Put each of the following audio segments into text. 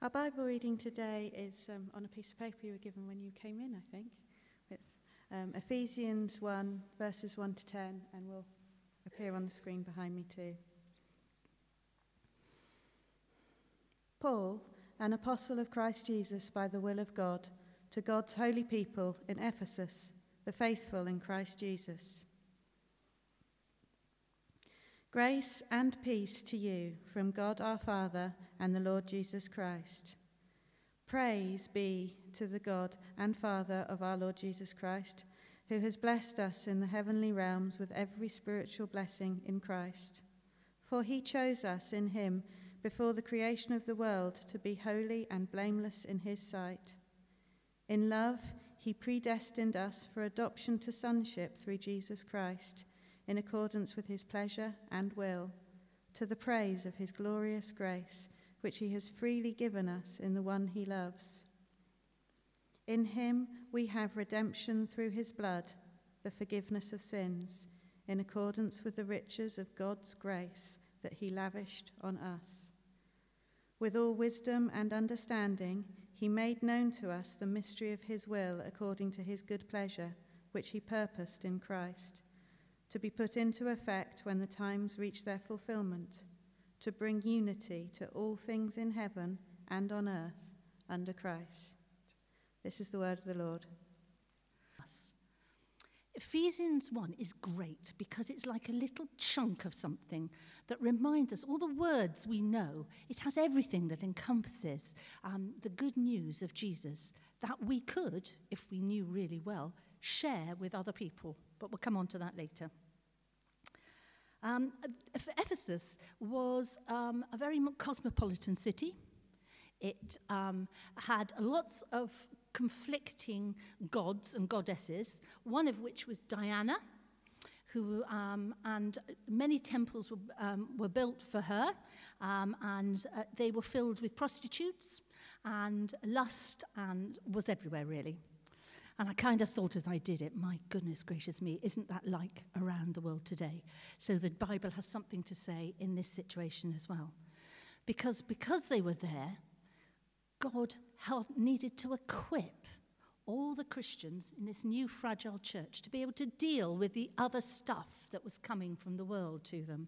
Our Bible reading today is on a piece of paper you were given when you came in, I think. It's Ephesians 1, verses 1 to 10, and will appear on the screen behind me too. Paul, an apostle of Christ Jesus by the will of God, to God's holy people in Ephesus, the faithful in Christ Jesus. Grace and peace to you from God our Father and the Lord Jesus Christ. Praise be to the God and Father of our Lord Jesus Christ, who has blessed us in the heavenly realms with every spiritual blessing in Christ. For he chose us in him before the creation of the world to be holy and blameless in his sight. In love, he predestined us for adoption to sonship through Jesus Christ, in accordance with his pleasure and will, to the praise of his glorious grace, which he has freely given us in the one he loves. In him we have redemption through his blood, the forgiveness of sins, in accordance with the riches of God's grace that he lavished on us. With all wisdom and understanding, he made known to us the mystery of his will according to his good pleasure, which he purposed in Christ, to be put into effect when the times reach their fulfillment, to bring unity to all things in heaven and on earth under Christ. This is the word of the Lord. Ephesians 1 is great because it's like a little chunk of something that reminds us, all the words we know, it has everything that encompasses the good news of Jesus that we could, if we knew really well, share with other people. But we'll come on to that later. Ephesus was a very cosmopolitan city. It had lots of conflicting gods and goddesses, one of which was Diana, who and many temples were built for her, and they were filled with prostitutes, and lust and was everywhere, really. And I kind of thought as I did it, my goodness gracious me, isn't that like around the world today? So the Bible has something to say in this situation as well. Because they were there, God needed to equip all the Christians in this new fragile church to be able to deal with the other stuff that was coming from the world to them.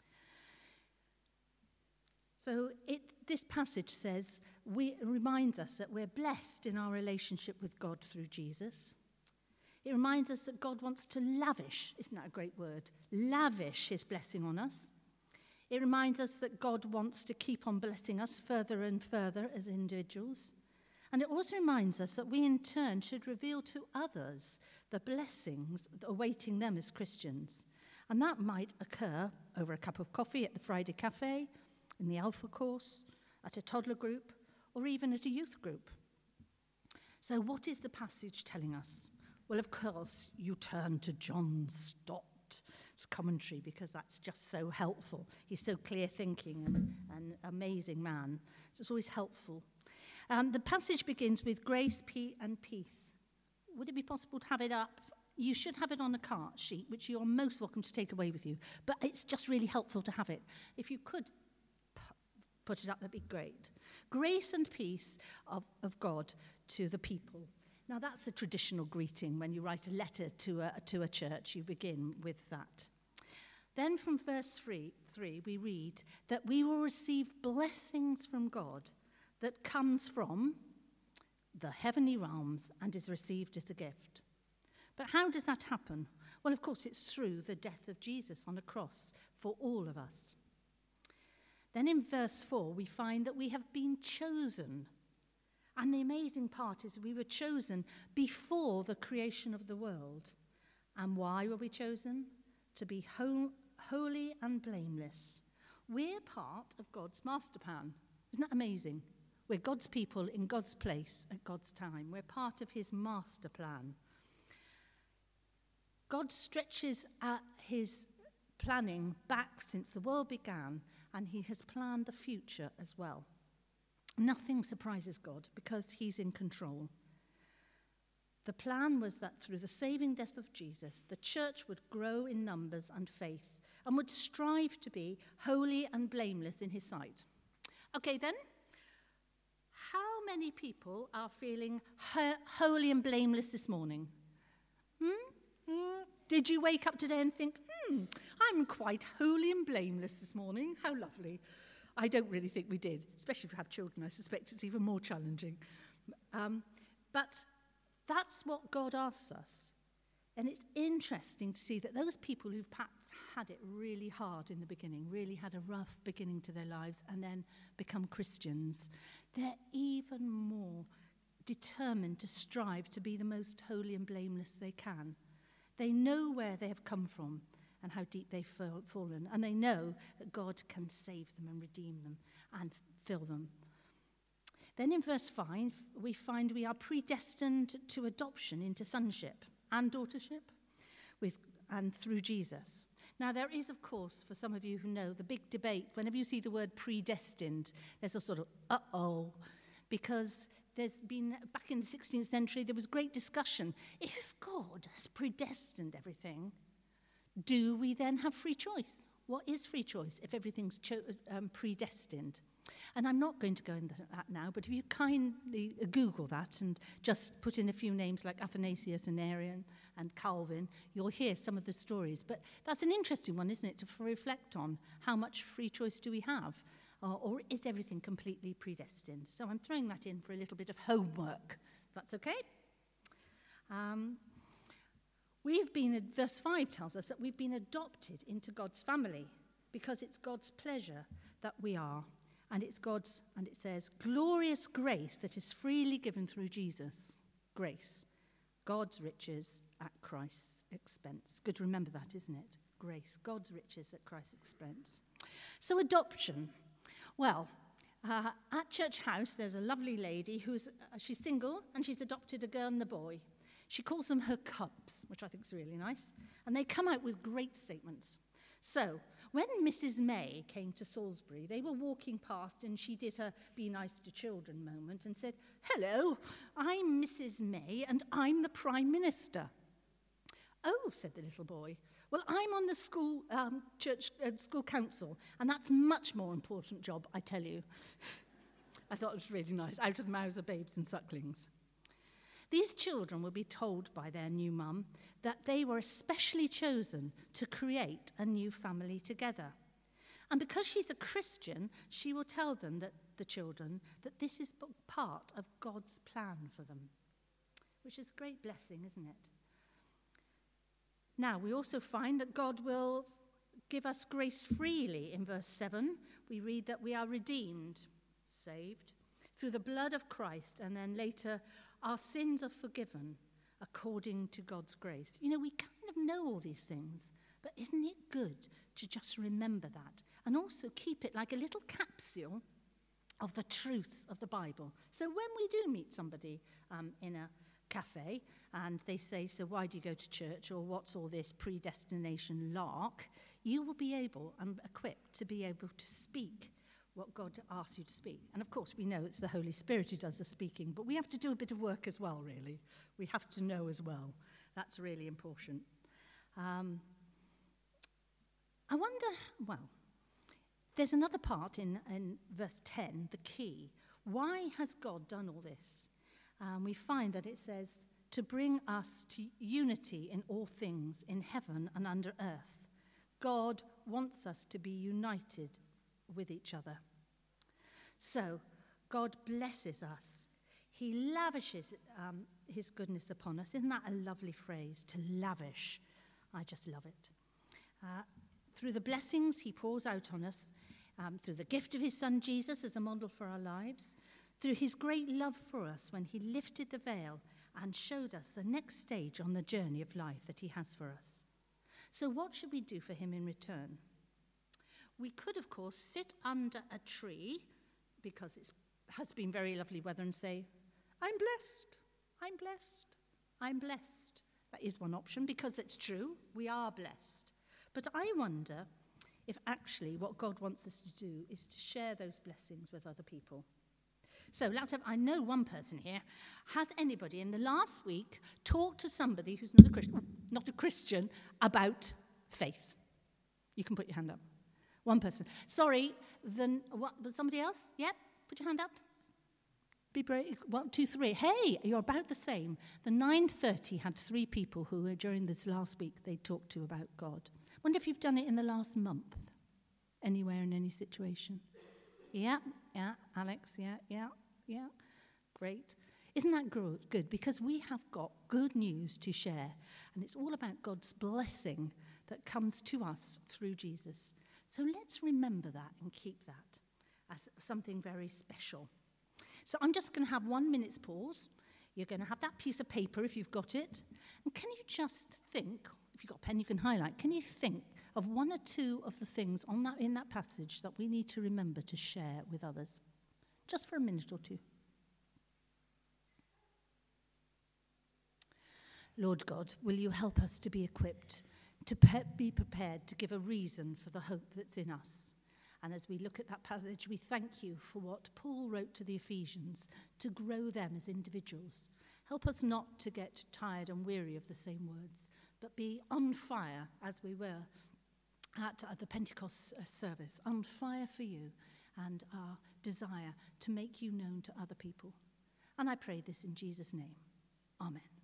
So this passage says, reminds us that we're blessed in our relationship with God through Jesus. It reminds us that God wants to lavish, isn't that a great word? Lavish his blessing on us. It reminds us that God wants to keep on blessing us further and further as individuals. And it also reminds us that we in turn should reveal to others the blessings awaiting them as Christians. And that might occur over a cup of coffee at the Friday Cafe, in the Alpha course, at a toddler group, or even at a youth group. So what is the passage telling us? Well, of course, you turn to John Stott's commentary because that's just so helpful. He's so clear thinking and an amazing man. So it's always helpful. The passage begins with grace, and peace. Would it be possible to have it up? You should have it on a card sheet, which you're most welcome to take away with you. But it's just really helpful to have it. If you could put it up, that'd be great. Grace and peace of God to the people. Now, that's a traditional greeting. When you write a letter to a church, you begin with that. Then from verse 3, we read that we will receive blessings from God that comes from the heavenly realms and is received as a gift. But how does that happen? Well, of course, it's through the death of Jesus on a cross for all of us. Then in verse 4, we find that we have been chosen. And the amazing part is we were chosen before the creation of the world. And why were we chosen? To be holy and blameless. We're part of God's master plan. Isn't that amazing? We're God's people in God's place at God's time. We're part of his master plan. God stretches at his planning back since the world began, and he has planned the future as well. Nothing surprises God because he's in control. The plan was that through the saving death of Jesus, the church would grow in numbers and faith and would strive to be holy and blameless in his sight. Okay then, How many people are feeling holy and blameless this morning? Did you wake up today and think, I'm quite holy and blameless this morning? How lovely. I don't really think we did, especially if you have children. I suspect it's even more challenging. But that's what God asks us. And it's interesting to see that those people who've perhaps had it really hard in the beginning, really had a rough beginning to their lives, and then become Christians, they're even more determined to strive to be the most holy and blameless they can. They know where they have come from and how deep they've fallen, and they know that God can save them and redeem them and fill them. Then in verse 5, we find we are predestined to adoption into sonship and daughtership and through Jesus. Now, there is, of course, for some of you who know, the big debate. Whenever you see the word predestined, there's a sort of, uh-oh, because there's been, back in the 16th century, there was great discussion. If God has predestined everything, do we then have free choice? What is free choice if everything's predestined? And I'm not going to go into that now, but if you kindly Google that and just put in a few names like Athanasius and Arian and Calvin, you'll hear some of the stories. But that's an interesting one, isn't it, to reflect on how much free choice do we have? Or is everything completely predestined? So I'm throwing that in for a little bit of homework. That's okay? Verse 5 tells us that we've been adopted into God's family because it's God's pleasure that we are. And it's God's, and it says, glorious grace that is freely given through Jesus. Grace. God's riches at Christ's expense. Good to remember that, isn't it? Grace. God's riches at Christ's expense. So adoption. Well, at Church House, there's a lovely lady she's single, and she's adopted a girl and a boy. She calls them her cubs, which I think is really nice. And they come out with great statements. So, when Mrs. May came to Salisbury, they were walking past and she did her be nice to children moment and said, hello, I'm Mrs. May and I'm the Prime Minister. Oh, said the little boy, well, I'm on the school school council, and that's a much more important job, I tell you. I thought it was really nice, out of the mouths of babes and sucklings. These children will be told by their new mum that they were especially chosen to create a new family together. And because she's a Christian, she will tell them, the children, that this is part of God's plan for them, which is a great blessing, isn't it? Now, we also find that God will give us grace freely. In verse 7, we read that we are redeemed, saved, through the blood of Christ, and then later, our sins are forgiven according to God's grace. You know, we kind of know all these things, but isn't it good to just remember that and also keep it like a little capsule of the truths of the Bible? So when we do meet somebody in a cafe and they say, so why do you go to church, or what's all this predestination lark, you will be able and equipped to be able to speak what God asks you to speak. And of course, we know it's the Holy Spirit who does the speaking, but we have to do a bit of work as well, really. We have to know as well. That's really important. I wonder, there's another part in verse 10, the key. Why has God done all this? We find that it says, to bring us to unity in all things, in heaven and under earth. God wants us to be united with each other. So, God blesses us. He lavishes his goodness upon us. Isn't that a lovely phrase, to lavish? I just love it. Through the blessings he pours out on us, through the gift of his son Jesus as a model for our lives, through his great love for us when he lifted the veil and showed us the next stage on the journey of life that he has for us. So what should we do for him in return? We could, of course, sit under a tree, because it has been very lovely weather, and say, I'm blessed, I'm blessed, I'm blessed. That is one option, because it's true, we are blessed. But I wonder if actually what God wants us to do is to share those blessings with other people. So let's have, I know one person here. Has anybody in the last week talked to somebody who's not a Christian about faith? You can put your hand up. One person. Sorry, then what, was somebody else? Yeah, put your hand up. Coffee break, 1, 2, 3. Hey, you're about the same. The 9:30 had 3 people who were during this last week they talked to about God. Wonder if you've done it in the last month, anywhere in any situation. Yeah, Alex, yeah. Great. Isn't that good? Because we have got good news to share, and it's all about God's blessing that comes to us through Jesus. So let's remember that and keep that as something very special. So I'm just going to have 1 minute's pause. You're going to have that piece of paper if you've got it. And can you just think, if you've got a pen you can highlight, can you think of 1 or 2 of the things in that passage that we need to remember to share with others? Just for a minute or 2. Lord God, will you help us to be equipped, to be prepared to give a reason for the hope that's in us? And as we look at that passage, we thank you for what Paul wrote to the Ephesians, to grow them as individuals. Help us not to get tired and weary of the same words, but be on fire as we were at the Pentecost service, on fire for you and our desire to make you known to other people. And I pray this in Jesus' name. Amen.